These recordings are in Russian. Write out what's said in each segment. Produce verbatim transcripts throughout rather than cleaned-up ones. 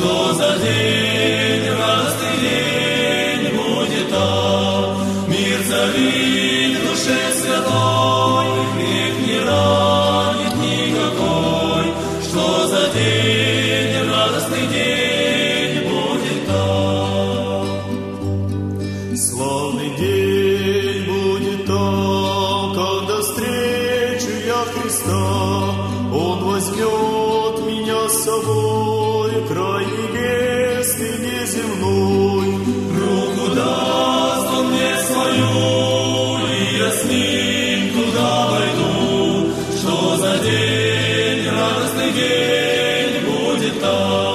что за день, радостный день будет там. Мир царит в душе святой, грех не ранит никакой. Что за день, радостный день будет там. Славный день будет там, когда встречу я Христа. Он возьмет меня с собой, край небесный, неземной. Руку даст он мне свою, и я с ним туда войду. Что за день, радостный день будет там.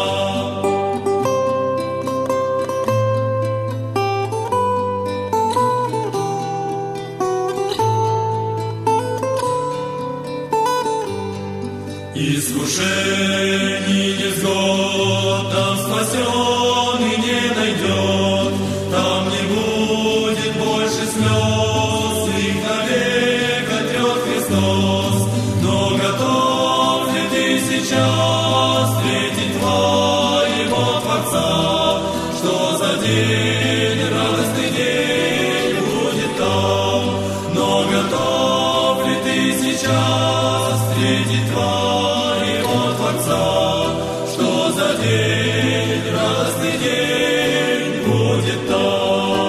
Искушений невзгод там спасенный не найдет, там не будет больше слез, их навек отрет Христос. Но готов ли ты сейчас встретить твоего Творца? Что за день, радостный день будет там. Но готов ли ты сейчас встретить твоего Творца? Что за день, радостный день будет там.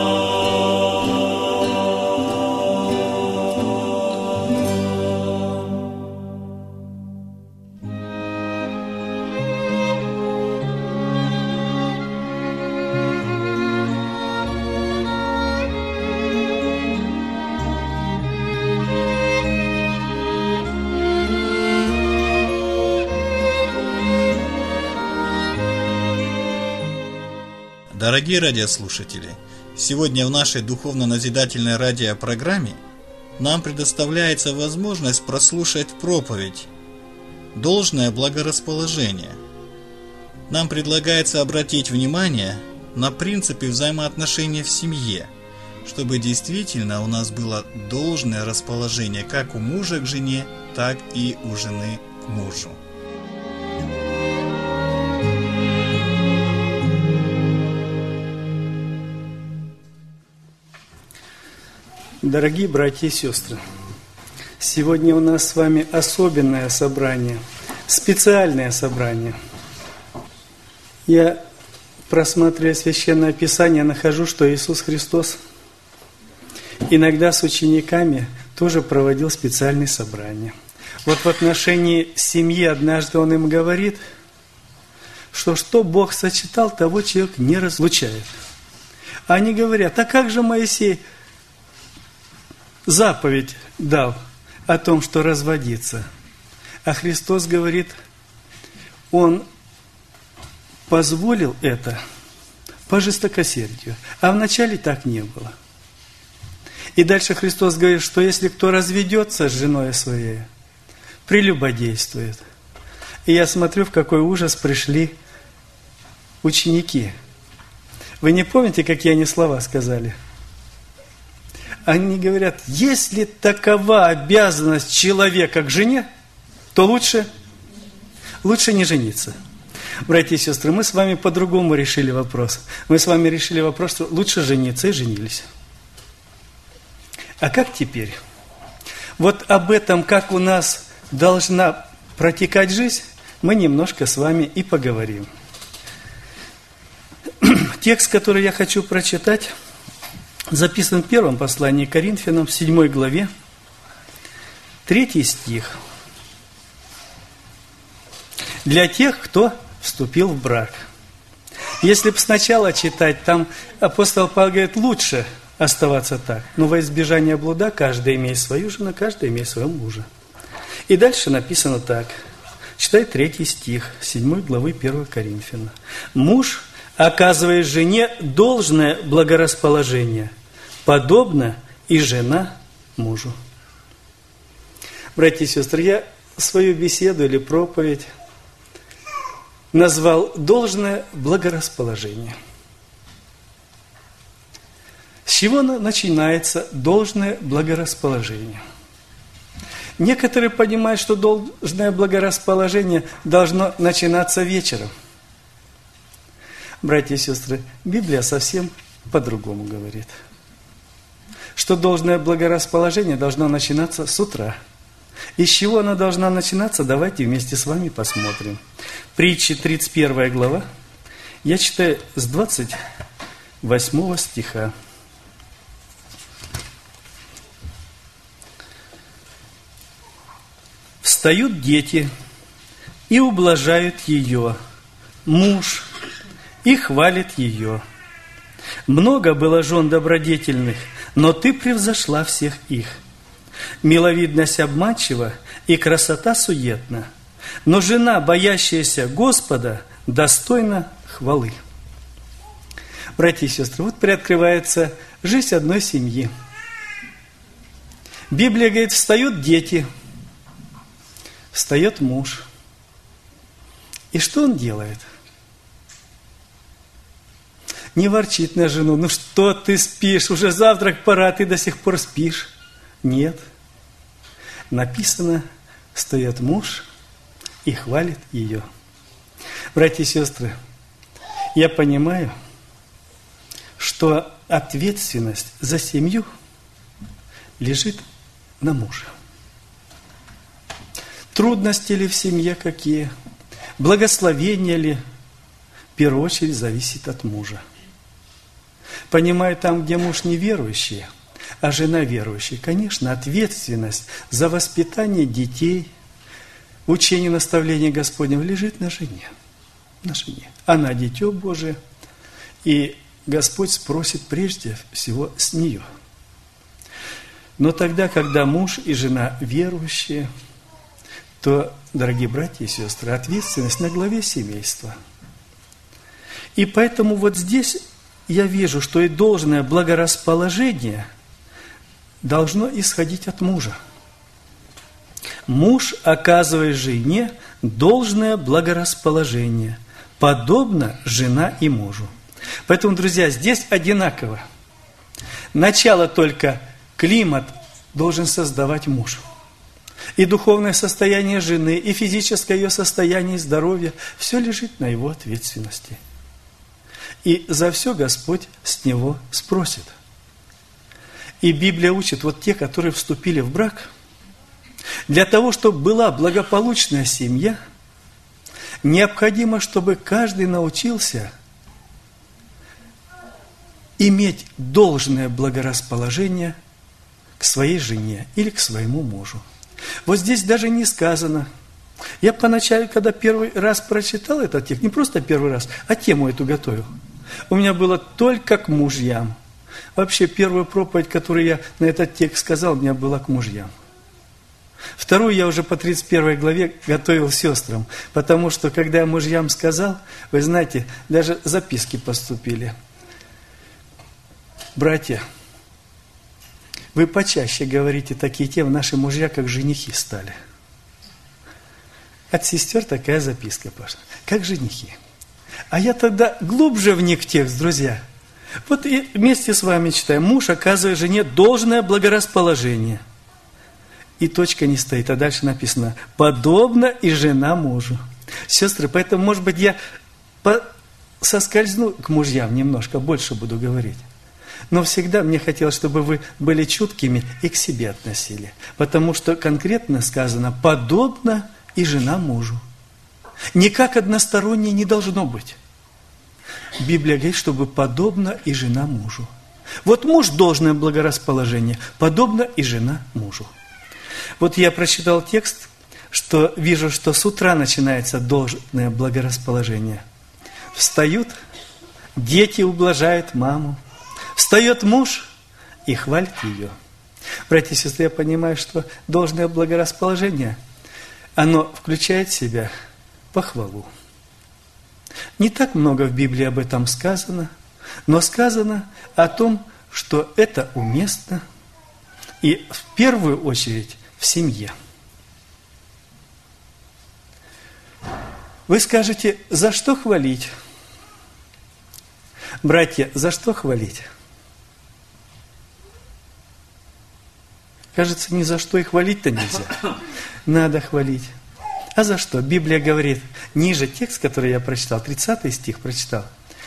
Дорогие радиослушатели, сегодня в нашей духовно-назидательной радиопрограмме нам предоставляется возможность прослушать проповедь «Должное благорасположение». Нам предлагается обратить внимание на принципы взаимоотношений в семье, чтобы действительно у нас было должное расположение как у мужа к жене, так и у жены к мужу. Дорогие братья и сестры, сегодня у нас с вами особенное собрание, специальное собрание. Я, просматривая Священное Писание, нахожу, что Иисус Христос иногда с учениками тоже проводил специальные собрания. Вот в отношении семьи однажды Он им говорит, что что Бог сочетал, того человек не разлучает. Они говорят, а как же Моисей заповедь дал о том, что разводиться? А Христос говорит, Он позволил это по жестокосердию, а вначале так не было. И дальше Христос говорит, что если кто разведется с женой своей, прелюбодействует. И я смотрю, в какой ужас пришли ученики. Вы не помните, какие они слова сказали? Они говорят, если такова обязанность человека к жене, то лучше, лучше не жениться. Братья и сестры, мы с вами по-другому решили вопрос. Мы с вами решили вопрос, что лучше жениться, и женились. А как теперь? Вот об этом, как у нас должна протекать жизнь, мы немножко с вами и поговорим. Текст, который я хочу прочитать, записан в первом послании к Коринфянам, в седьмой главе, третий стих. Для тех, кто вступил в брак. Если бы сначала читать, там апостол Павел говорит, лучше оставаться так. Но во избежание блуда каждый имеет свою жену, каждый имеет своего мужа. И дальше написано так. Читай третий стих, седьмой главы первого Коринфяна. Муж оказывает жене должное благорасположение, подобно и жена мужу. Братья и сестры, я свою беседу или проповедь назвал «Должное благорасположение». С чего начинается должное благорасположение? Некоторые понимают, что должное благорасположение должно начинаться вечером. Братья и сестры, Библия совсем по-другому говорит. Что должное благорасположение должно начинаться с утра. Из чего она должна начинаться, давайте вместе с вами посмотрим. Притчи, тридцать первая глава. Я читаю с двадцать восьмого стиха. «Встают дети и ублажают ее, муж, и хвалит ее. Много было жен добродетельных, но ты превзошла всех их. Миловидность обманчива и красота суетна, но жена, боящаяся Господа, достойна хвалы». Братья и сестры, вот приоткрывается жизнь одной семьи. Библия говорит, встают дети, встает муж. И что он делает? Не ворчит на жену, ну что ты спишь, уже завтрак пора, ты до сих пор спишь. Нет. Написано, встает муж и хвалит ее. Братья и сестры, я понимаю, что ответственность за семью лежит на муже. Трудности ли в семье какие, благословения ли, в первую очередь зависит от мужа. Понимаю, там, где муж неверующий, а жена верующая, конечно, ответственность за воспитание детей, учение наставления Господнего лежит на жене. На жене. Она дитё Божие, и Господь спросит прежде всего с нее. Но тогда, когда муж и жена верующие, то, дорогие братья и сестры, ответственность на главе семейства. И поэтому вот здесь я вижу, что и должное благорасположение должно исходить от мужа. Муж оказывает жене должное благорасположение, подобно жена и мужу. Поэтому, друзья, здесь одинаково. Начало только климат должен создавать муж. И духовное состояние жены, и физическое ее состояние, и здоровье, все лежит на его ответственности. И за все Господь с него спросит. И Библия учит, вот те, которые вступили в брак, для того, чтобы была благополучная семья, необходимо, чтобы каждый научился иметь должное благорасположение к своей жене или к своему мужу. Вот здесь даже не сказано. Я поначалу, когда первый раз прочитал этот текст, не просто первый раз, а тему эту готовил, у меня было только к мужьям. Вообще, первую проповедь, которую я на этот текст сказал, у меня была к мужьям. Вторую я уже по тридцать первой главе готовил сестрам, потому что, когда я мужьям сказал, вы знаете, даже записки поступили. Братья, вы почаще говорите такие темы, наши мужья как женихи стали. От сестер такая записка пошла, как женихи. А я тогда глубже вник в текст, друзья. Вот и вместе с вами читаем. Муж оказывает жене должное благорасположение. И точка не стоит, а дальше написано, подобно и жена мужу. Сестры, поэтому, может быть, я по... соскользну к мужьям немножко, больше буду говорить. Но всегда мне хотелось, чтобы вы были чуткими и к себе относили. Потому что конкретно сказано, подобно и жена мужу. Никак одностороннее не должно быть. Библия говорит, чтобы подобно и жена мужу. Вот муж должное благорасположение, подобно и жена мужу. Вот я прочитал текст, что вижу, что с утра начинается должное благорасположение. Встают, дети ублажают маму. Встает муж и хвалит ее. Братья и сестры, я понимаю, что должное благорасположение, оно включает в себя похвалу. Не так много в Библии об этом сказано, но сказано о том, что это уместно и в первую очередь в семье. Вы скажете, за что хвалить? Братья, за что хвалить? Кажется, ни за что и хвалить-то нельзя. Надо хвалить. А за что? Библия говорит, ниже текст, который я прочитал, тридцатый стих прочитал,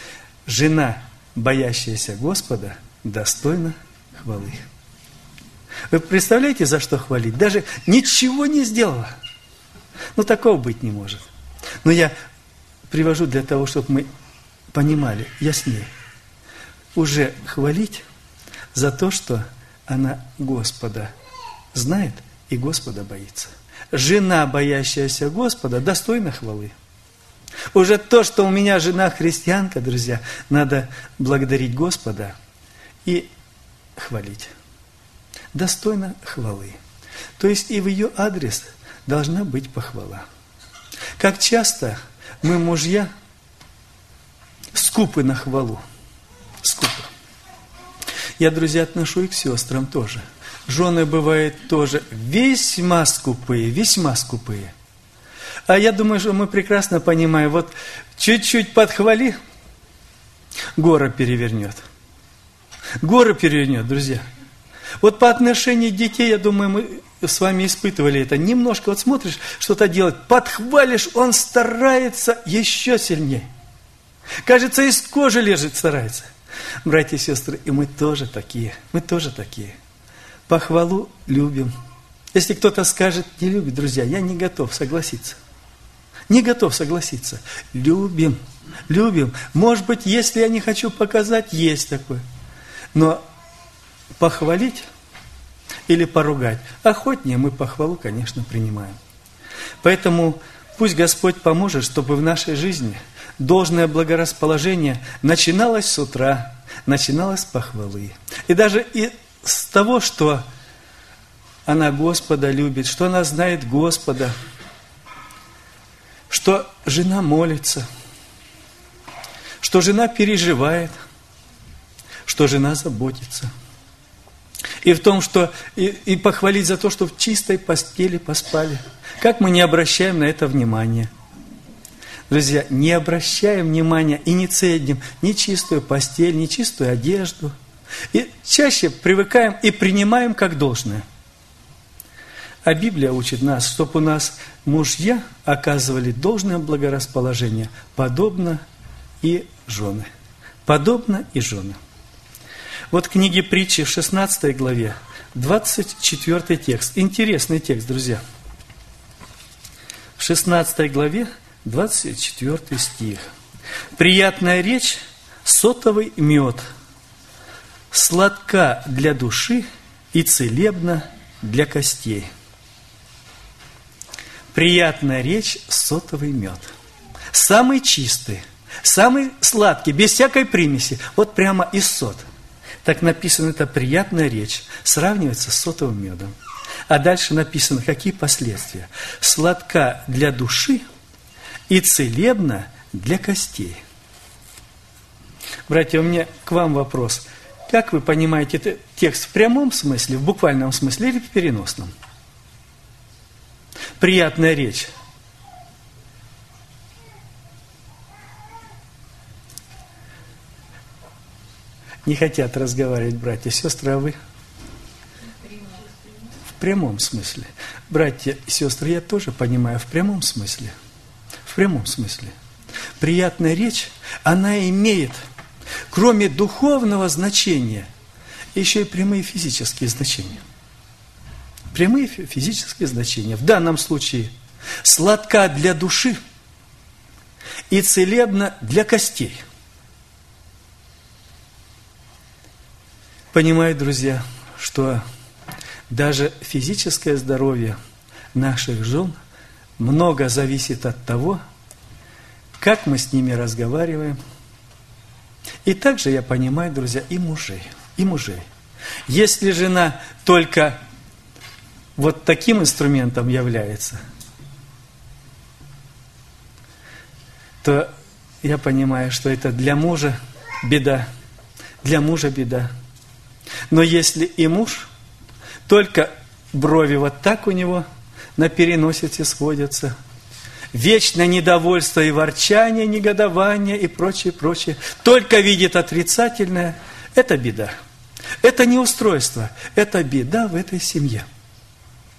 жена, боящаяся Господа, достойна хвалы. Вы представляете, за что хвалить? Даже ничего не сделала. Ну, такого быть не может. Но я привожу для того, чтобы мы понимали яснее. Уже хвалить за то, что она Господа знает и Господа боится. Жена, боящаяся Господа, достойна хвалы. Уже то, что у меня жена христианка, друзья, надо благодарить Господа и хвалить. Достойна хвалы. То есть и в ее адрес должна быть похвала. Как часто мы, мужья, скупы на хвалу. Скупы. Я, друзья, отношу и к сестрам тоже. Жены бывают тоже весьма скупые, весьма скупые. А я думаю, что мы прекрасно понимаем, вот чуть-чуть подхвали, гора перевернет. Гора перевернет, друзья. Вот по отношению к детей, я думаю, мы с вами испытывали это. Немножко вот смотришь, что-то делать, подхвалишь, он старается еще сильнее. Кажется, из кожи лежит, старается. Братья и сестры, и мы тоже такие, мы тоже такие. Похвалу любим. Если кто-то скажет, не любит, друзья, я не готов согласиться. Не готов согласиться. Любим, любим. Может быть, если я не хочу показать, есть такое. Но похвалить или поругать, охотнее мы похвалу, конечно, принимаем. Поэтому пусть Господь поможет, чтобы в нашей жизни должное благорасположение начиналось с утра, начиналось с похвалы. И даже и с того, что она Господа любит, что она знает Господа, что жена молится, что жена переживает, что жена заботится. И в том, что и, и похвалить за то, что в чистой постели поспали. Как мы не обращаем на это внимание? Друзья, не обращаем внимания и не ценим ни чистую постель, ни чистую одежду. И чаще привыкаем и принимаем как должное. А Библия учит нас, чтобы у нас мужья оказывали должное благорасположение, подобно и жены. Подобно и жены. Вот в книге Притчи в шестнадцатой главе, двадцать четвёртый текст. Интересный текст, друзья. В шестнадцатой главе, двадцать четвёртый стих. «Приятная речь, сотовый мед, сладка для души и целебна для костей». Приятная речь, сотовый мед. Самый чистый, самый сладкий, без всякой примеси. Вот прямо из сот. Так написано, это приятная речь, сравнивается с сотовым медом. А дальше написано, какие последствия. Сладка для души и целебна для костей. Братья, у меня к вам вопрос. Как вы понимаете этот текст в прямом смысле, в буквальном смысле или в переносном? Приятная речь. Не хотят разговаривать братья и сестры, а вы? В прямом смысле. Братья и сестры, я тоже понимаю, в прямом смысле. В прямом смысле. Приятная речь, она имеет, кроме духовного значения, еще и прямые физические значения. Прямые физические значения. В данном случае сладка для души и целебна для костей. Понимаю, друзья, что даже физическое здоровье наших жен много зависит от того, как мы с ними разговариваем. И также я понимаю, друзья, и мужей, и мужей. Если жена только вот таким инструментом является, то я понимаю, что это для мужа беда, для мужа беда. Но если и муж, только брови вот так у него на переносице сходятся, вечное недовольство и ворчание, негодование и прочее, прочее, только видит отрицательное, это беда. Это неустройство, это беда в этой семье.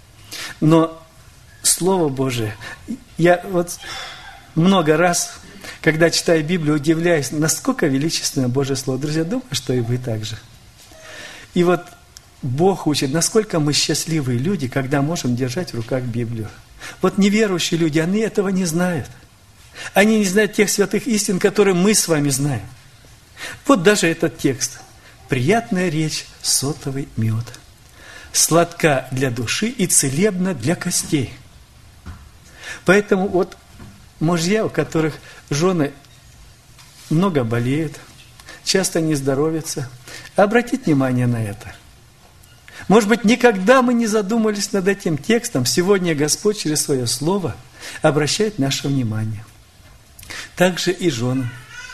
Но Слово Божие, я вот много раз когда читаю Библию, удивляюсь, насколько величественно Божье Слово. Друзья, думаю, что и вы также. И вот Бог учит, насколько мы счастливые люди, когда можем держать в руках Библию. Вот неверующие люди, они этого не знают. Они не знают тех святых истин, которые мы с вами знаем. Вот даже этот текст. «Приятная речь, сотовый мед, сладка для души и целебна для костей». Поэтому вот мужья, у которых жены много болеют, часто не здоровятся, обратите внимание на это. Может быть, никогда мы не задумались над этим текстом. Сегодня Господь через Свое Слово обращает наше внимание. Также и жены.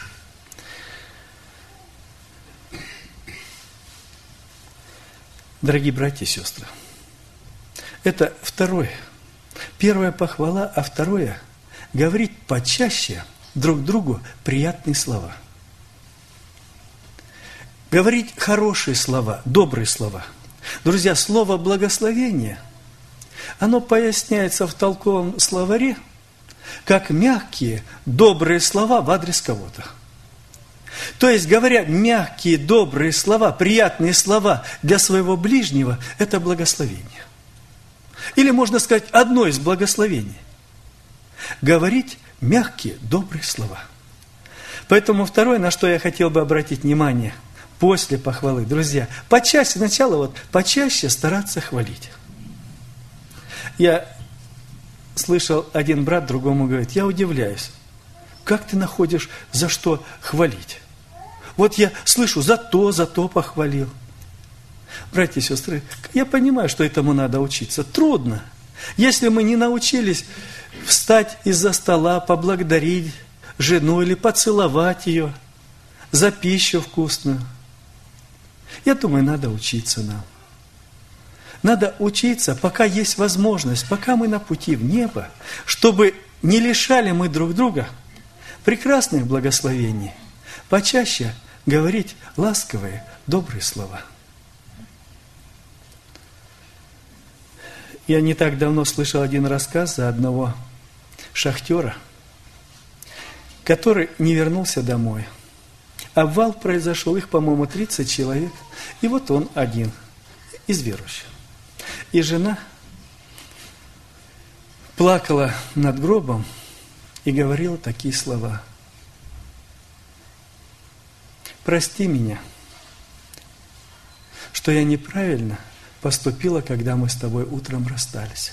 Дорогие братья и сестры, это второе. Первая похвала, а второе – говорить почаще друг другу приятные слова. Говорить хорошие слова, добрые слова. Друзья, слово «благословение», оно поясняется в толковом словаре, как мягкие, добрые слова в адрес кого-то. То есть, говоря мягкие, добрые слова, приятные слова для своего ближнего, это благословение. Или, можно сказать, одно из благословений. Говорить мягкие, добрые слова. Поэтому второе, на что я хотел бы обратить внимание после похвалы, друзья, почаще, сначала вот, почаще стараться хвалить. Я слышал, один брат другому говорит, я удивляюсь, как ты находишь, за что хвалить? Вот я слышу, за то, за то похвалил. Братья и сестры, я понимаю, что этому надо учиться. Трудно. Если мы не научились встать из-за стола, поблагодарить жену или поцеловать ее за пищу вкусную, я думаю, надо учиться нам. Надо учиться, пока есть возможность, пока мы на пути в небо, чтобы не лишали мы друг друга прекрасных благословений, почаще говорить ласковые, добрые слова. Я не так давно слышал один рассказ за одного шахтера, который не вернулся домой. Обвал произошел, их, по-моему, тридцать человек, и вот он один из верующих. И жена плакала над гробом и говорила такие слова. «Прости меня, что я неправильно поступила, когда мы с тобой утром расстались».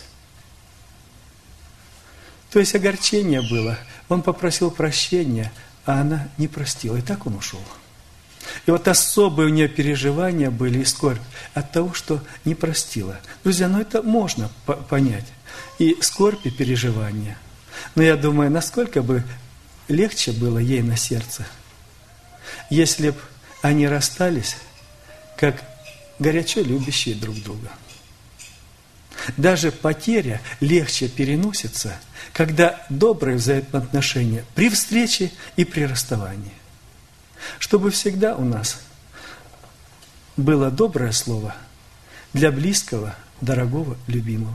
То есть огорчение было. Он попросил прощения, а она не простила. И так он ушел. И вот особые у нее переживания были и скорбь от того, что не простила. Друзья, ну это можно понять. И скорбь, и переживания. Но я думаю, насколько бы легче было ей на сердце, если бы они расстались, как горячо любящие друг друга. Даже потеря легче переносится, когда добрые взаимоотношения при встрече и при расставании. Чтобы всегда у нас было доброе слово для близкого, дорогого, любимого.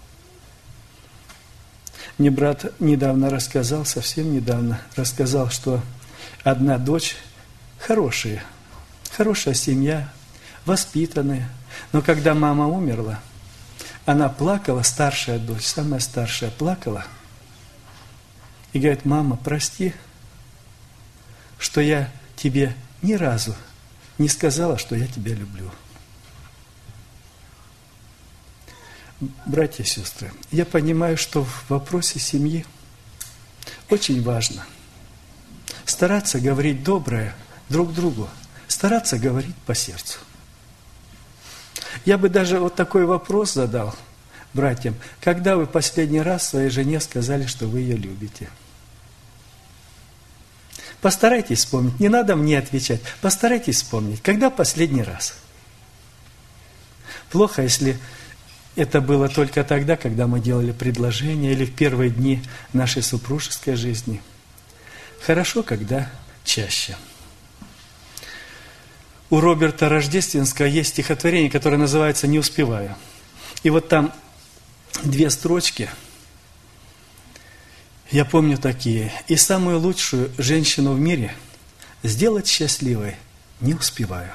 Мне брат недавно рассказал, совсем недавно рассказал, что одна дочь хорошая, хорошая семья, воспитанная, но когда мама умерла, она плакала, старшая дочь, самая старшая, плакала и говорит: мама, прости, что я тебе ни разу не сказала, что я тебя люблю. Братья и сестры, я понимаю, что в вопросе семьи очень важно стараться говорить доброе друг другу, стараться говорить по сердцу. Я бы даже вот такой вопрос задал братьям: когда вы последний раз своей жене сказали, что вы ее любите? Постарайтесь вспомнить, не надо мне отвечать, постарайтесь вспомнить, когда последний раз. Плохо, если это было только тогда, когда мы делали предложение, или в первые дни нашей супружеской жизни. Хорошо, когда чаще. У Роберта Рождественского есть стихотворение, которое называется «Не успеваю». И вот там две строчки. Я помню такие. И самую лучшую женщину в мире сделать счастливой не успеваю.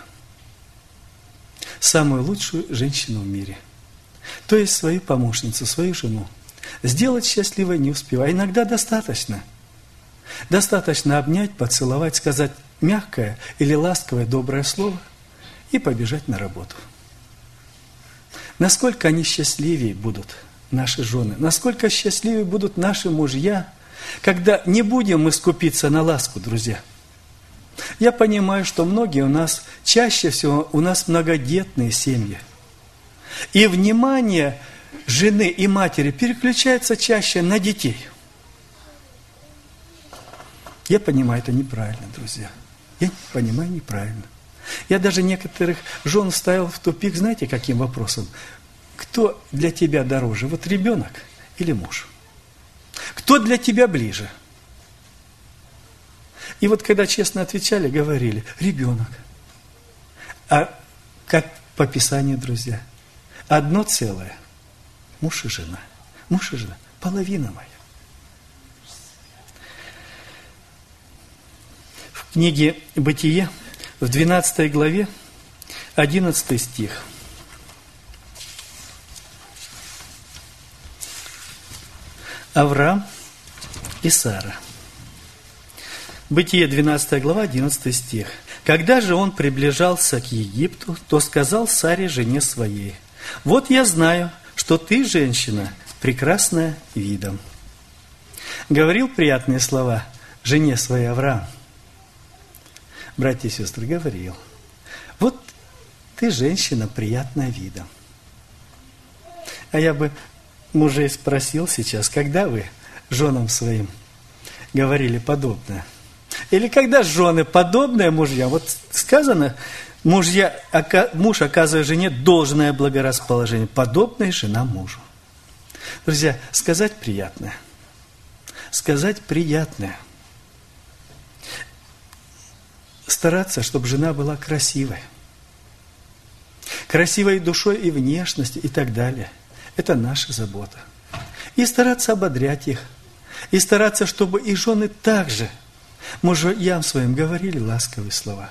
Самую лучшую женщину в мире. То есть свою помощницу, свою жену. Сделать счастливой не успеваю. Иногда достаточно. Достаточно обнять, поцеловать, сказать мягкое или ласковое доброе слово и побежать на работу. Насколько они счастливее будут, наши жены, насколько счастливее будут наши мужья, когда не будем мы скупиться на ласку, друзья. Я понимаю, что многие у нас, чаще всего у нас многодетные семьи. И внимание жены и матери переключается чаще на детей. Я понимаю, это неправильно, друзья. Я понимаю, неправильно. Я даже некоторых жен ставил в тупик, знаете, каким вопросом? Кто для тебя дороже, вот ребенок или муж? Кто для тебя ближе? И вот когда честно отвечали, говорили, ребенок. А как по Писанию, друзья? Одно целое. Муж и жена. Муж и жена. Половина моя. В книге «Бытие» в двенадцатой главе, одиннадцатый стих. Авраам и Сара. Бытие, двенадцатая глава, одиннадцатый стих. «Когда же он приближался к Египту, то сказал Саре, жене своей, вот я знаю, что ты, женщина, прекрасная видом». Говорил приятные слова жене своей Авраам. Братья и сестры, говорил. Вот ты, женщина, приятная видом. А я бы мужей спросил сейчас, когда вы женам своим говорили подобное? Или когда жены подобные мужья? Вот сказано, мужья, муж оказывает жене должное благорасположение, подобное жена мужу. Друзья, сказать приятное. Сказать приятное. Стараться, чтобы жена была красивой. Красивой душой и внешностью и так далее. Это наша забота. И стараться ободрять их. И стараться, чтобы и жены также мужьям своим говорили ласковые слова.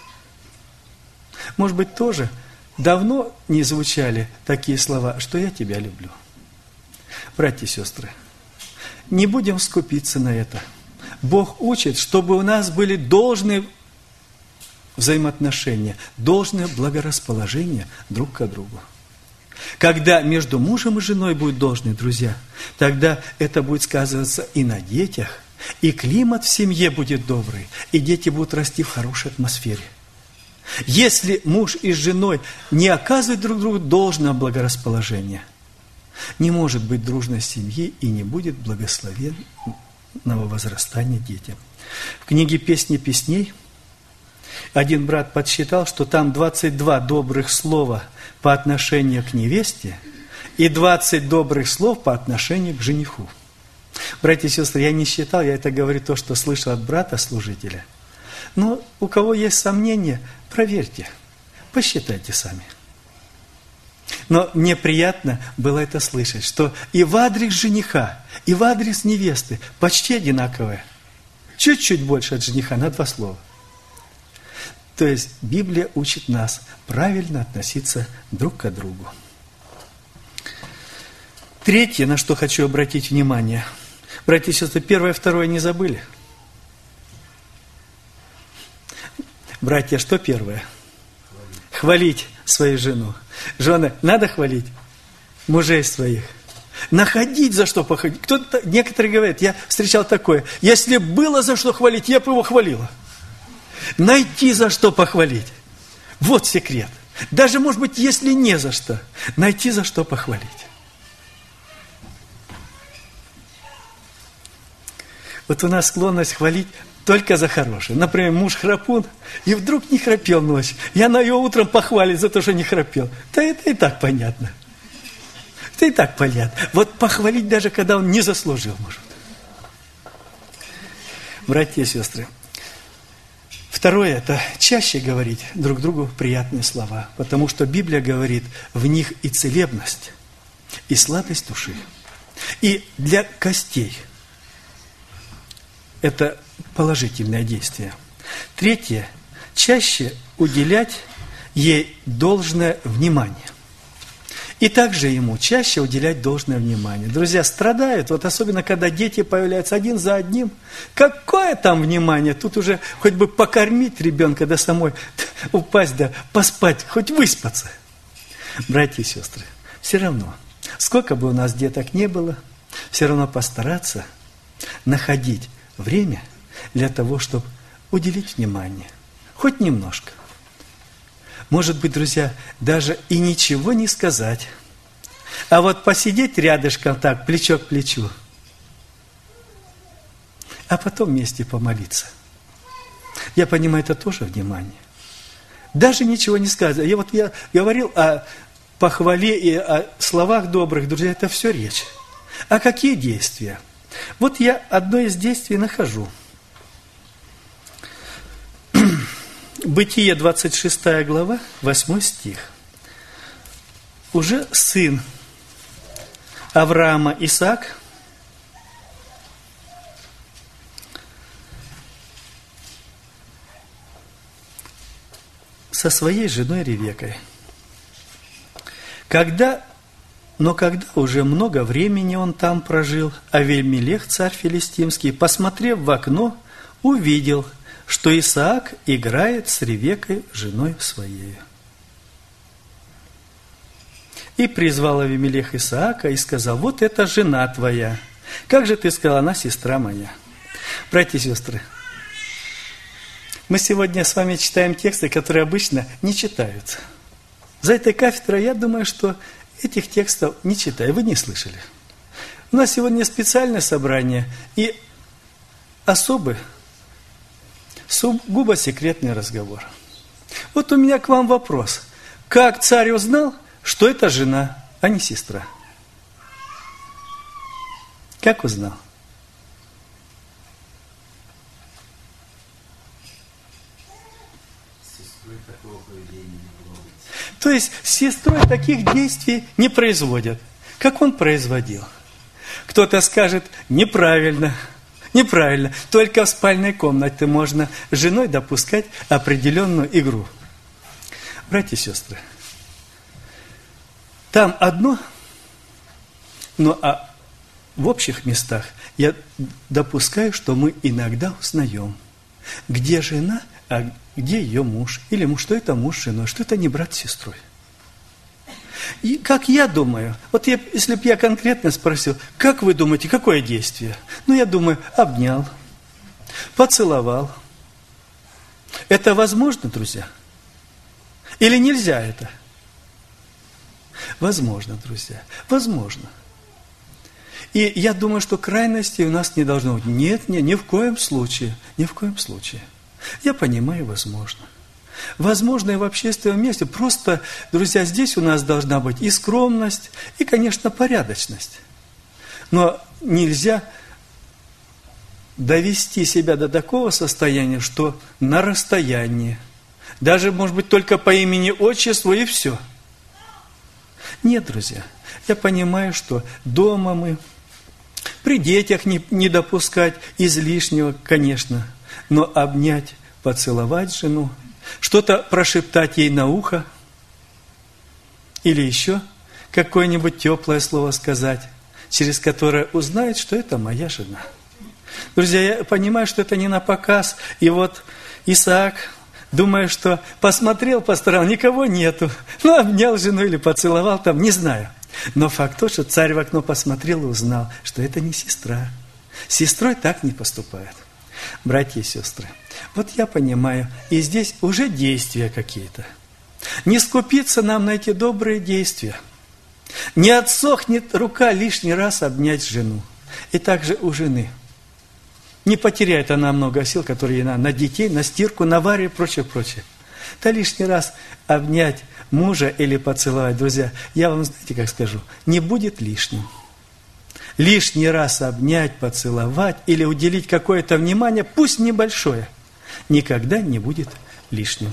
Может быть, тоже давно не звучали такие слова, что я тебя люблю. Братья и сестры, не будем скупиться на это. Бог учит, чтобы у нас были должные взаимоотношения, должное благорасположение друг к другу. Когда между мужем и женой будет должное, друзья, тогда это будет сказываться и на детях, и климат в семье будет добрый, и дети будут расти в хорошей атмосфере. Если муж и с женой не оказывают друг другу должного благорасположения, не может быть дружной семьи и не будет благословенного возрастания детям. В книге «Песни песней» один брат подсчитал, что там двадцать два добрых слова по отношению к невесте и двадцать добрых слов по отношению к жениху. Братья и сестры, я не считал, я это говорю то, что слышал от брата-служителя. Но у кого есть сомнения, проверьте, посчитайте сами. Но мне приятно было это слышать, что и в адрес жениха, и в адрес невесты почти одинаковое. Чуть-чуть больше от жениха на два слова. То есть Библия учит нас правильно относиться друг к другу. Третье, на что хочу обратить внимание. Братья и сестры, первое и второе не забыли? Братья, что первое? Хвалить свою жену. Жены, надо хвалить мужей своих. Находить за что походить. Кто-то, некоторые говорят, я встречал такое, если было за что хвалить, я бы его хвалила. Найти за что похвалить. Вот секрет. Даже, может быть, если не за что, найти за что похвалить. Вот у нас склонность хвалить только за хорошее. Например, муж храпун, и вдруг не храпел ночью. И она его утром похвалит за то, что не храпел. Да это и так понятно. Это и так понятно. Вот похвалить даже, когда он не заслужил, может. Братья и сестры, второе, это чаще говорить друг другу приятные слова, потому что Библия говорит, в них и целебность, и сладость души, и для костей Это положительное действие. Третье. Чаще уделять ей должное внимание. И также ему чаще уделять должное внимание. Друзья, страдают, вот особенно когда дети появляются один за одним. Какое там внимание? Тут уже хоть бы покормить ребенка, да самой упасть, да поспать, хоть выспаться. Братья и сестры, все равно, сколько бы у нас деток не было, все равно постараться находить время для того, чтобы уделить внимание. Хоть немножко. Может быть, друзья, даже и ничего не сказать. А вот посидеть рядышком так, плечо к плечу. А потом вместе помолиться. Я понимаю, это тоже внимание. Даже ничего не сказать. Я вот я говорил о похвале и о словах добрых, друзья, это все речь. А какие действия? Вот я одно из действий нахожу. Бытие, двадцать шестая глава, восьмой стих. Уже сын Авраама Исаак со своей женой Ревекой. Когда, но когда уже много времени он там прожил, Авимелех, царь филистимский, посмотрев в окно, увидел, что Исаак играет с Ревекой, женой своей. И призвал Авимелех Исаака и сказал: вот это жена твоя. Как же ты сказал, она сестра моя. Братья и сестры, мы сегодня с вами читаем тексты, которые обычно не читаются. За этой кафедрой, я думаю, что этих текстов не читаю, вы не слышали. У нас сегодня специальное собрание и особый, сугубо секретный разговор. Вот у меня к вам вопрос. Как царь узнал, что это жена, а не сестра? Как узнал? То есть с сестрой таких действий не производят. Как он производил? Кто-то скажет: неправильно. Неправильно. Только в спальной комнате можно с женой допускать определенную игру. Братья и сестры, там одно, но а в общих местах я допускаю, что мы иногда узнаем, где жена, а где ее муж. Или муж, что это муж с женой, что это не брат с сестрой. И как я думаю, вот я, если бы я конкретно спросил, как вы думаете, какое действие? Ну, я думаю, обнял, поцеловал. Это возможно, друзья? Или нельзя это? Возможно, друзья, возможно. И я думаю, что крайностей у нас не должно быть. Нет, нет, ни в коем случае, ни в коем случае. Я понимаю, возможно. Возможно, и в общественном месте. Просто, друзья, здесь у нас должна быть и скромность, и, конечно, порядочность. Но нельзя довести себя до такого состояния, что на расстоянии. Даже, может быть, только по имени-отчеству и все. Нет, друзья, я понимаю, что дома мы, при детях не, не допускать излишнего, конечно, но обнять, поцеловать жену, что-то прошептать ей на ухо или еще какое-нибудь теплое слово сказать, через которое узнает, что это моя жена. Друзья, я понимаю, что это не на показ. И вот Исаак, думая, что посмотрел по сторонам, никого нету, ну, обнял жену или поцеловал там, не знаю. Но факт тот, что царь в окно посмотрел и узнал, что это не сестра. С сестрой так не поступают. Братья и сестры, вот я понимаю, и здесь уже действия какие-то. Не скупиться нам на эти добрые действия. Не отсохнет рука лишний раз обнять жену. И также у жены. Не потеряет она много сил, которые ей надо на детей, на стирку, на варю и прочее, прочее. Да лишний раз обнять мужа или поцеловать, друзья, я вам, знаете, как скажу, не будет лишним. Лишний раз обнять, поцеловать или уделить какое-то внимание, пусть небольшое, никогда не будет лишним.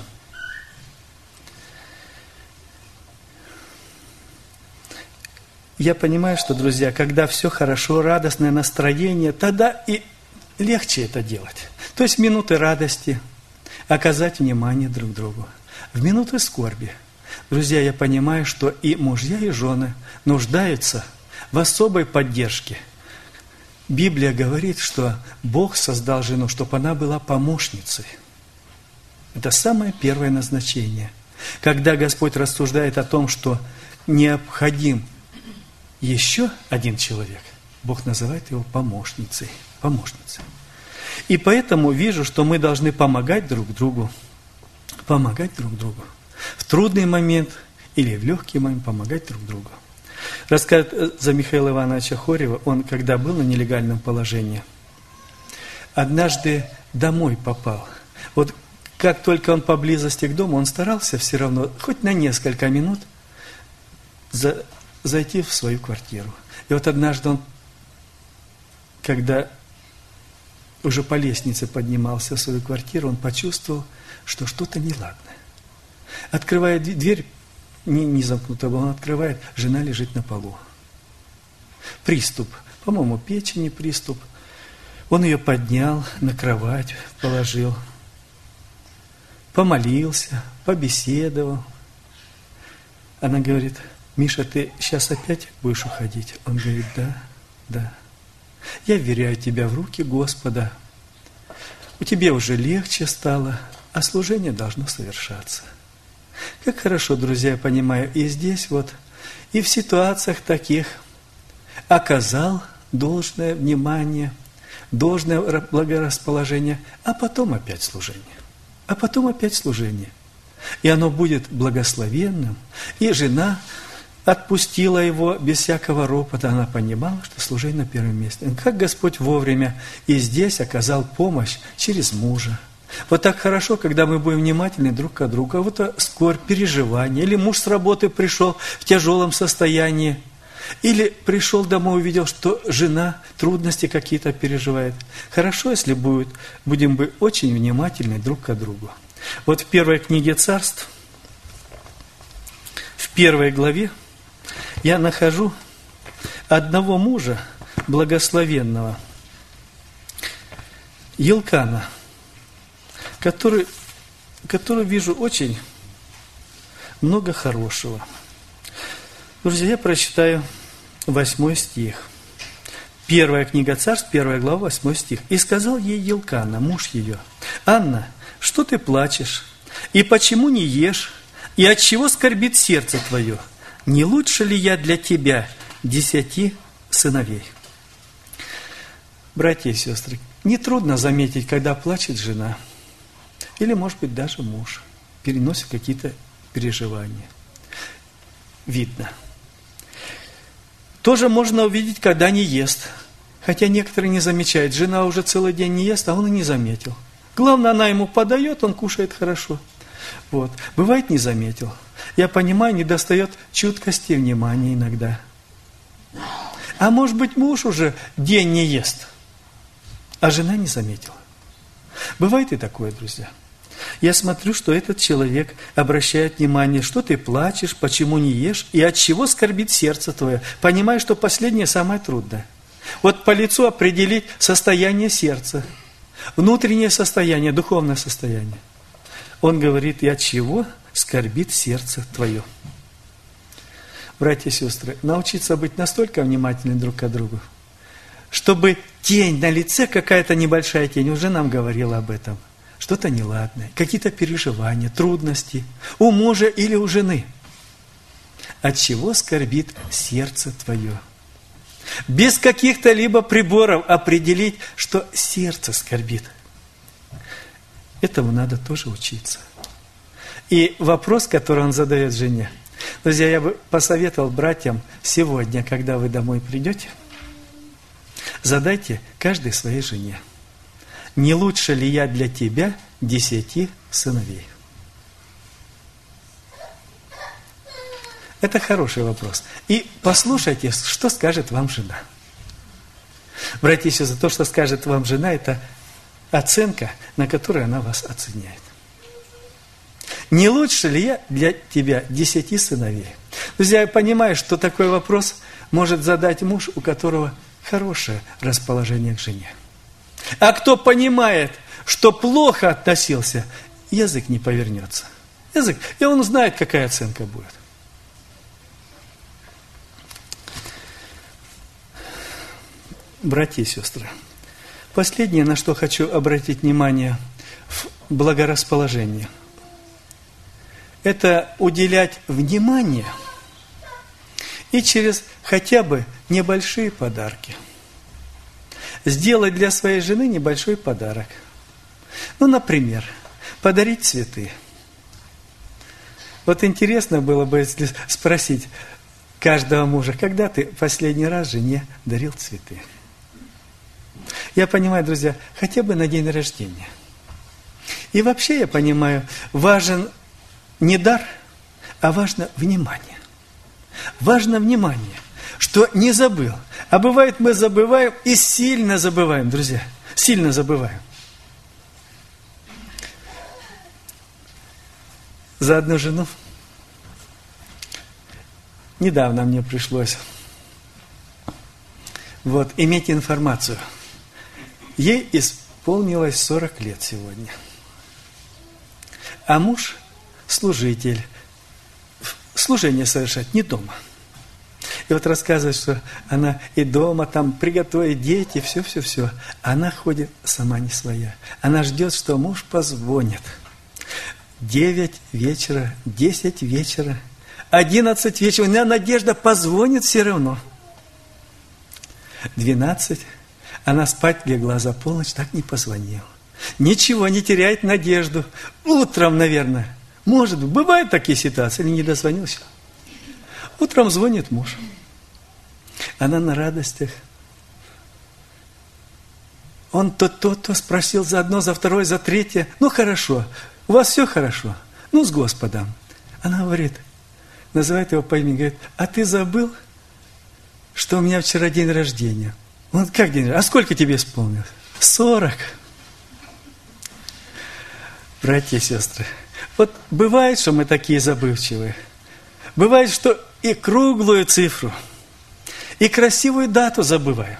Я понимаю, что, друзья, когда все хорошо, радостное настроение, тогда и легче это делать. То есть в минуты радости оказать внимание друг другу. В минуты скорби. Друзья, я понимаю, что и мужья, и жены нуждаются в особой поддержке. Библия говорит, что Бог создал жену, чтобы она была помощницей. Это самое первое назначение. Когда Господь рассуждает о том, что необходим еще один человек, Бог называет его помощницей. помощницей. И поэтому вижу, что мы должны помогать друг другу. Помогать друг другу. В трудный момент или в легкий момент помогать друг другу. Рассказ за Михаила Ивановича Хорева, он когда был на нелегальном положении, однажды домой попал. Вот как только он поблизости к дому, он старался все равно, хоть на несколько минут, за, зайти в свою квартиру. И вот однажды он, когда уже по лестнице поднимался в свою квартиру, он почувствовал, что что-то неладное. Открывая дверь, не, не замкнутая была, он открывает, жена лежит на полу. Приступ, по-моему, печени приступ. Он ее поднял, на кровать положил, помолился, побеседовал. Она говорит: Миша, ты сейчас опять будешь уходить? Он говорит: да, да. Я вверяю тебя в руки Господа. У тебя уже легче стало, а служение должно совершаться. Как хорошо, друзья, я понимаю, и здесь вот, и в ситуациях таких оказал должное внимание, должное благорасположение, а потом опять служение. А потом опять служение. И оно будет благословенным. И жена отпустила его без всякого ропота. Она понимала, что служение на первом месте. И как Господь вовремя и здесь оказал помощь через мужа. Вот так хорошо, когда мы будем внимательны друг к другу. А вот скорбь, переживание. Или муж с работы пришел в тяжелом состоянии. Или пришел домой, увидел, что жена трудности какие-то переживает. Хорошо, если будет, будем быть очень внимательны друг к другу. Вот в первой книге Царств, в первой главе, я нахожу одного мужа благословенного, Елкана, который, который вижу очень много хорошего. Друзья, я прочитаю восьмой стих. Первая книга Царств, первая глава, восьмой стих. «И сказал ей Елкана, муж ее: Анна, что ты плачешь? И почему не ешь? И от чего скорбит сердце твое? Не лучше ли я для тебя десяти сыновей?» Братья и сестры, нетрудно заметить, когда плачет жена, или, может быть, даже муж, переносит какие-то переживания. Видно. Тоже можно увидеть, когда не ест. Хотя некоторые не замечают. Жена уже целый день не ест, а он и не заметил. Главное, она ему подает, он кушает хорошо. Вот. Бывает, не заметил. Я понимаю, недостает чуткости и внимания иногда. А может быть, муж уже день не ест, а жена не заметила. Бывает и такое, друзья. Я смотрю, что этот человек обращает внимание, что ты плачешь, почему не ешь, и от чего скорбит сердце твое. Понимаю, что последнее самое трудное. Вот по лицу определить состояние сердца, внутреннее состояние, духовное состояние. Он говорит: и от чего скорбит сердце твое. Братья и сестры, научиться быть настолько внимательны друг к другу, чтобы тень на лице, какая-то небольшая тень, уже нам говорила об этом, что-то неладное, какие-то переживания, трудности у мужа или у жены. От чего скорбит сердце твое? Без каких-то либо приборов определить, что сердце скорбит. Этому надо тоже учиться. И вопрос, который он задает жене. Друзья, я бы посоветовал братьям сегодня, когда вы домой придете, задайте каждой своей жене: не лучше ли я для тебя десяти сыновей? Это хороший вопрос. И послушайте, что скажет вам жена. Братья и сестры, то, что скажет вам жена, это оценка, на которой она вас оценяет. Не лучше ли я для тебя десяти сыновей? Друзья, я понимаю, что такой вопрос может задать муж, у которого хорошее расположение к жене. А кто понимает, что плохо относился, язык не повернется. Язык, и он знает, какая оценка будет. Братья и сестры, последнее, на что хочу обратить внимание в благорасположении, это уделять внимание и через хотя бы небольшие подарки. Сделать для своей жены небольшой подарок. Ну, например, подарить цветы. Вот интересно было бы, если спросить каждого мужа, когда ты последний раз жене дарил цветы? Я понимаю, друзья, хотя бы на день рождения. И вообще я понимаю, важен не дар, а важно внимание. Важно внимание, что не забыл. А бывает, мы забываем и сильно забываем, друзья, сильно забываем. За одну жену недавно мне пришлось вот, иметь информацию. Ей исполнилось сорок лет сегодня. А муж служитель. Служение совершать не дома. И вот рассказывает, что она и дома там приготовит дети, все-все-все. Она ходит сама не своя. Она ждет, что муж позвонит. Девять вечера, десять вечера, одиннадцать вечера. У меня надежда позвонит все равно. Двенадцать. Она спать легла за полночь, так не позвонила. Ничего, не теряет надежду. Утром, наверное. Может быть, бывают такие ситуации, или не дозвонился. Утром звонит муж. Она на радостях. Он то, то, то спросил за одно, за второе, за третье. Ну, хорошо. У вас все хорошо? Ну, с Господом. Она говорит, называет его по имени, говорит, а ты забыл, что у меня вчера день рождения? Он, как день рождения? А сколько тебе исполнилось? Сорок. Братья и сестры, вот бывает, что мы такие забывчивые. Бывает, что и круглую цифру, и красивую дату забываем.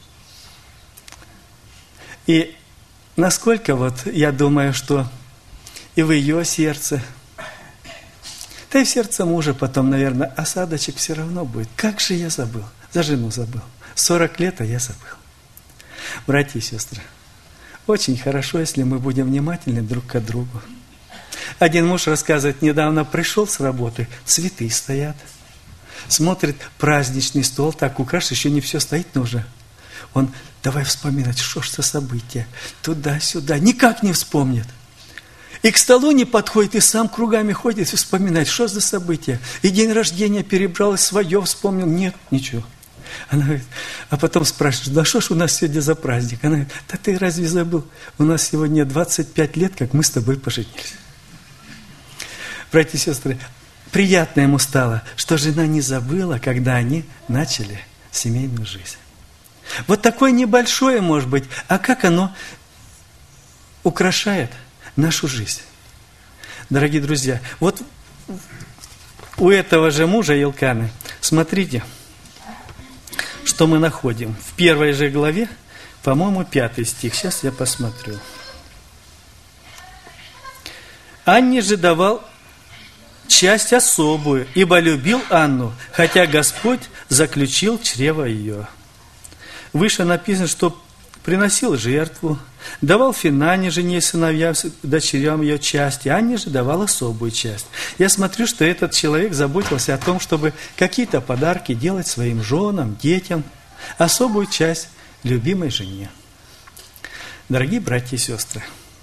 И насколько вот я думаю, что и в ее сердце, да и в сердце мужа потом, наверное, осадочек все равно будет. Как же я забыл? За жену забыл. сорок лет, а я забыл. Братья и сестры, очень хорошо, если мы будем внимательны друг к другу. Один муж рассказывает, недавно пришел с работы, цветы стоят. Смотрит, праздничный стол, так украшен, еще не все стоит, но уже. Он, давай вспоминать, что ж за событие, туда-сюда, никак не вспомнит. И к столу не подходит, и сам кругами ходит и вспоминает, что за событие. И день рождения перебрал, и свое вспомнил, нет, ничего. Она говорит, а потом спрашивает, да что ж у нас сегодня за праздник? Она говорит, да ты разве забыл? У нас сегодня двадцать пять лет, как мы с тобой поженились. Братья и сестры, приятно ему стало, что жена не забыла, когда они начали семейную жизнь. Вот такое небольшое, может быть, а как оно украшает нашу жизнь. Дорогие друзья, вот у этого же мужа Елканы, смотрите, что мы находим. В первой же главе, по-моему, пятый стих. Сейчас я посмотрю. Анне же давал часть особую, ибо любил Анну, хотя Господь заключил чрево ее. Выше написано, что приносил жертву, давал Финане, жене и сыновьям, дочерям ее части, Анне же давал особую часть. Я смотрю, что этот человек заботился о том, чтобы какие-то подарки делать своим женам, детям, особую часть любимой жене. Дорогие братья и сестры,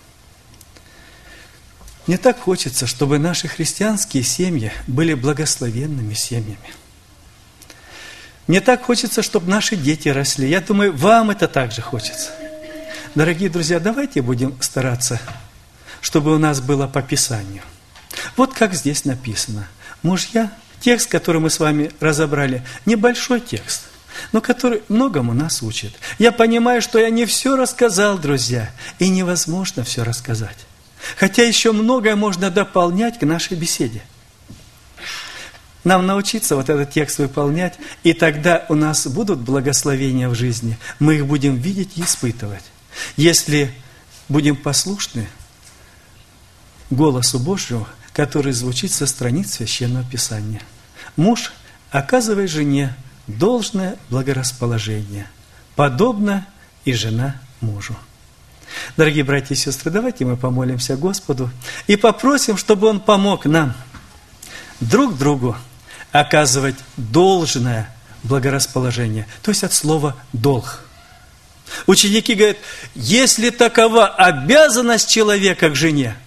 мне так хочется, чтобы наши христианские семьи были благословенными семьями. Мне так хочется, чтобы наши дети росли. Я думаю, вам это также хочется. Дорогие друзья, давайте будем стараться, чтобы у нас было по Писанию. Вот как здесь написано. Мужья, текст, который мы с вами разобрали, небольшой текст, но который многому нас учит. Я понимаю, что я не все рассказал, друзья, и невозможно все рассказать. Хотя еще многое можно дополнять к нашей беседе. Нам научиться вот этот текст выполнять, и тогда у нас будут благословения в жизни. Мы их будем видеть и испытывать. если будем послушны голосу Божьему, который звучит со страниц Священного Писания. Муж оказывает жене должное благорасположение, подобно и жена мужу. Дорогие братья и сестры, давайте мы помолимся Господу и попросим, чтобы Он помог нам друг другу оказывать должное благорасположение, то есть от слова «долг». Ученики говорят, если такова обязанность человека к жене,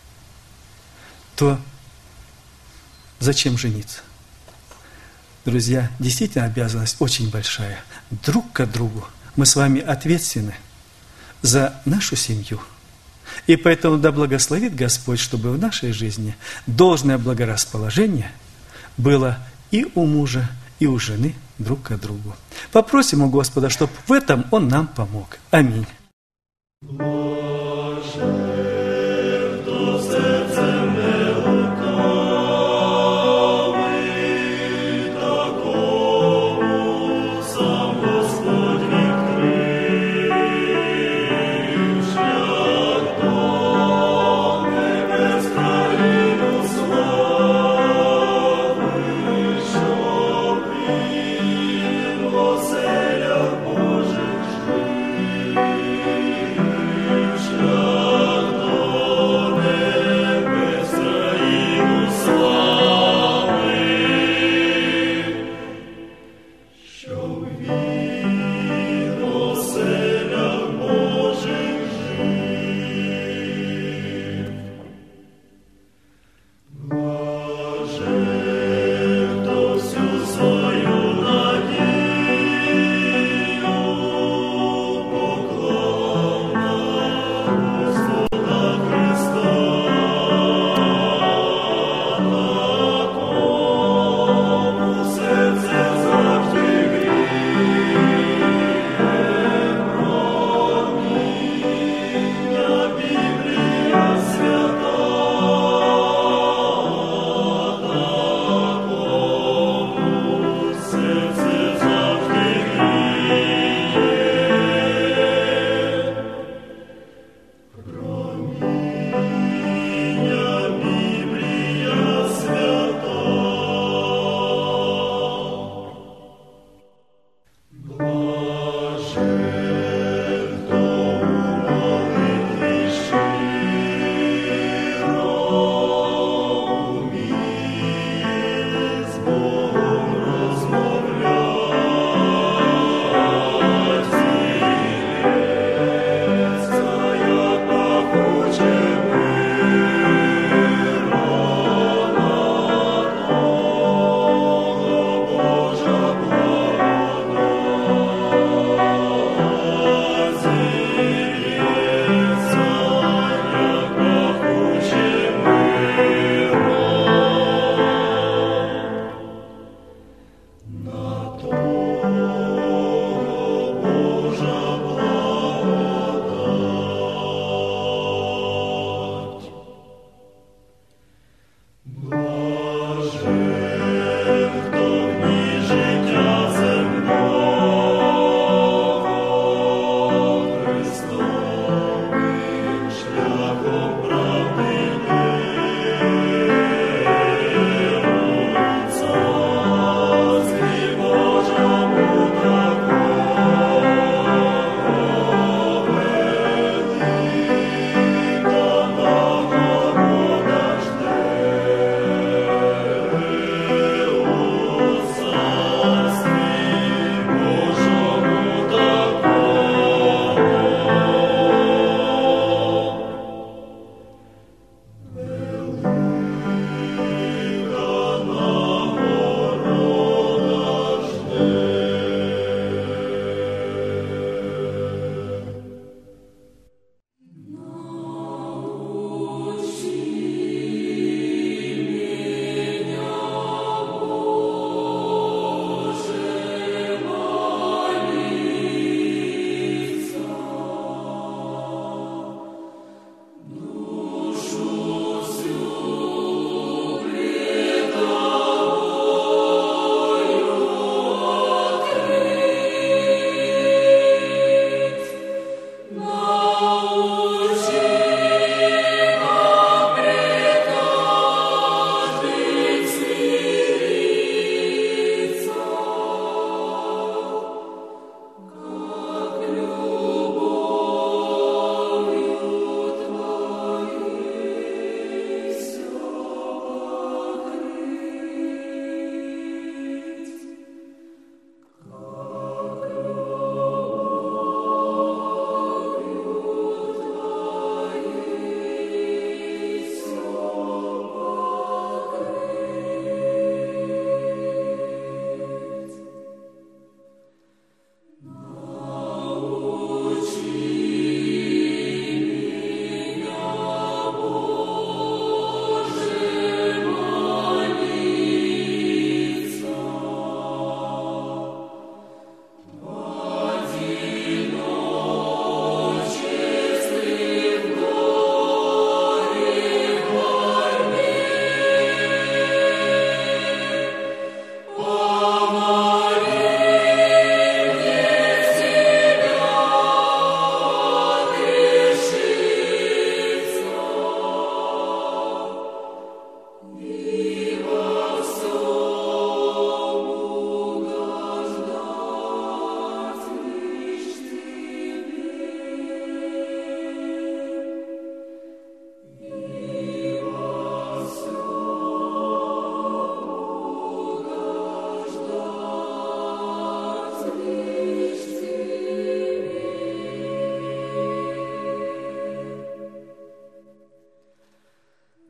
то зачем жениться? Друзья, действительно обязанность очень большая. Друг к другу мы с вами ответственны за нашу семью. И поэтому да благословит Господь, чтобы в нашей жизни должное благорасположение было и у мужа, и у жены друг к другу. Попросим у Господа, чтобы в этом Он нам помог. Аминь. Божих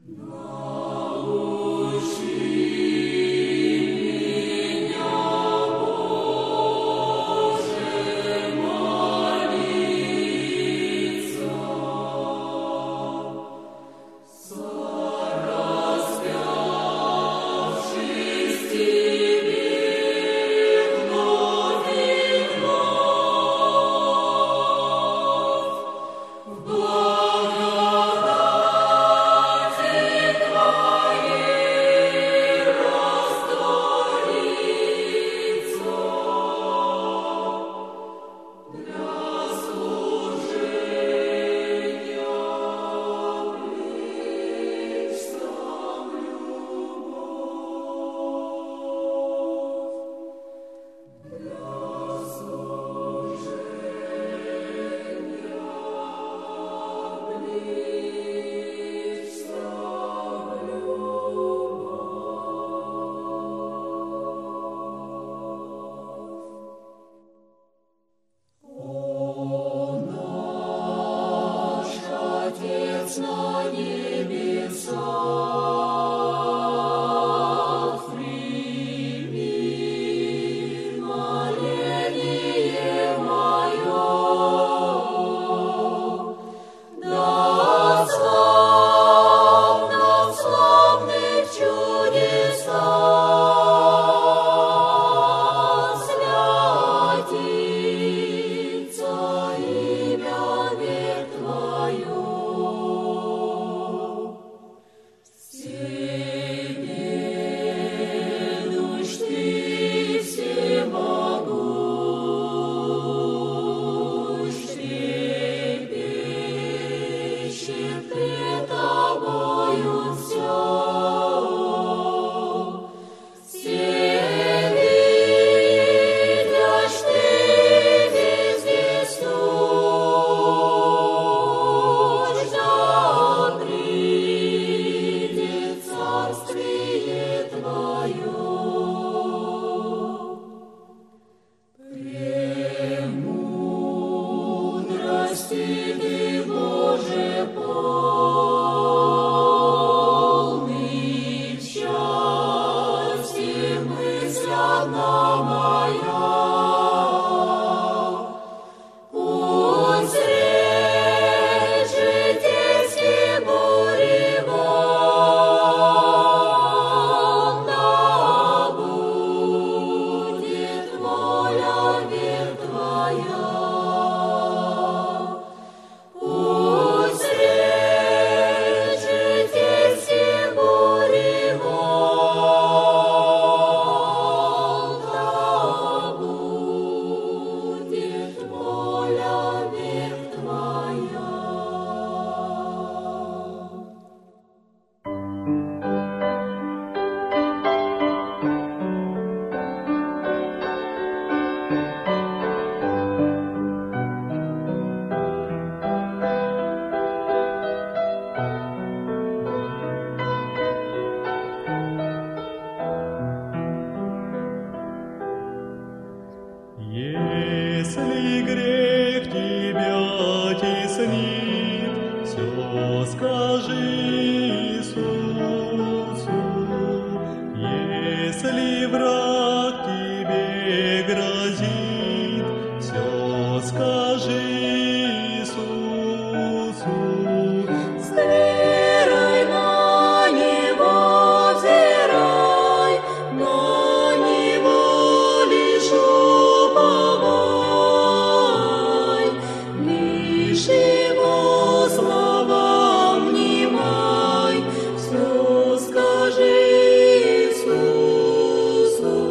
Скажи Иисусу.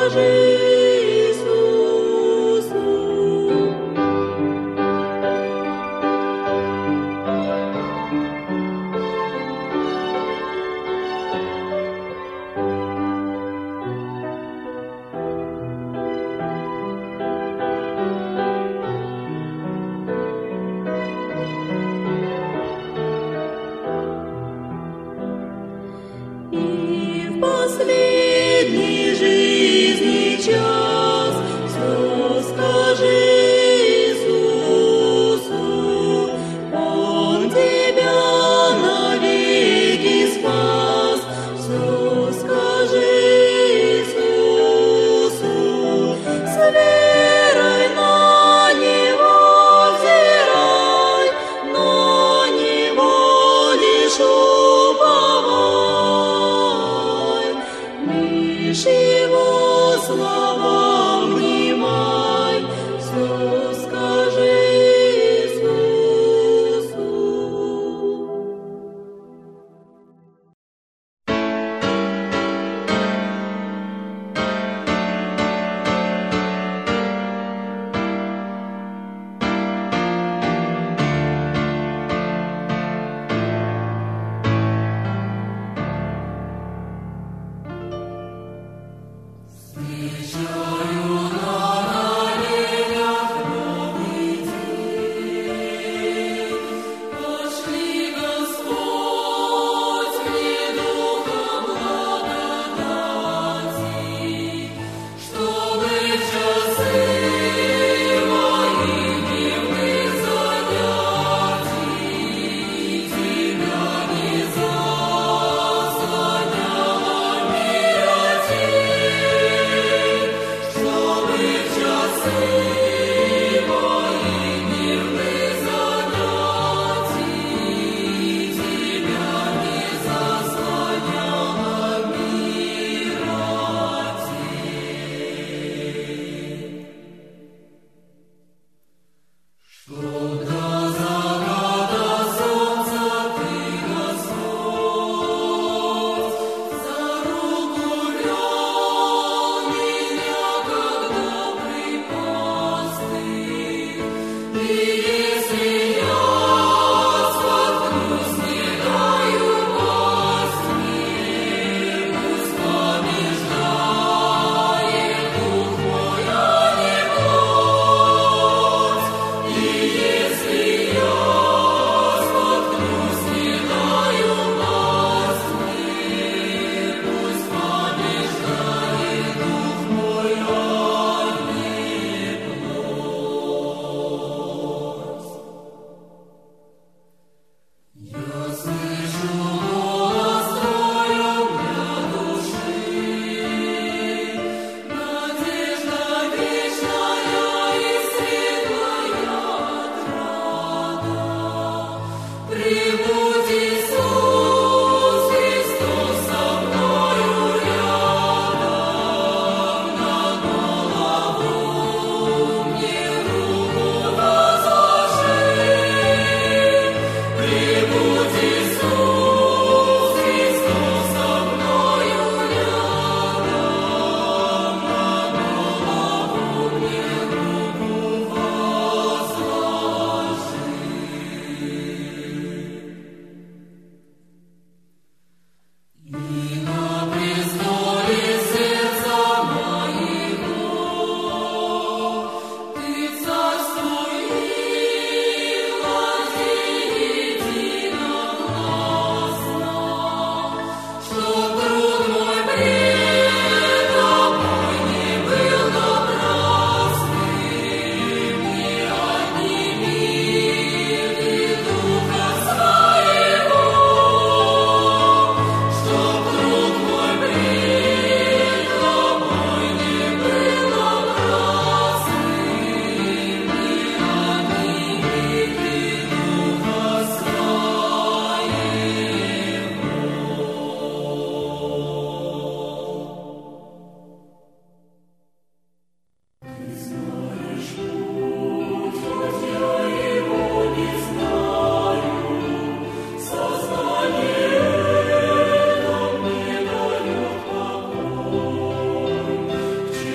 И в последней жизни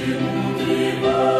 Мудрый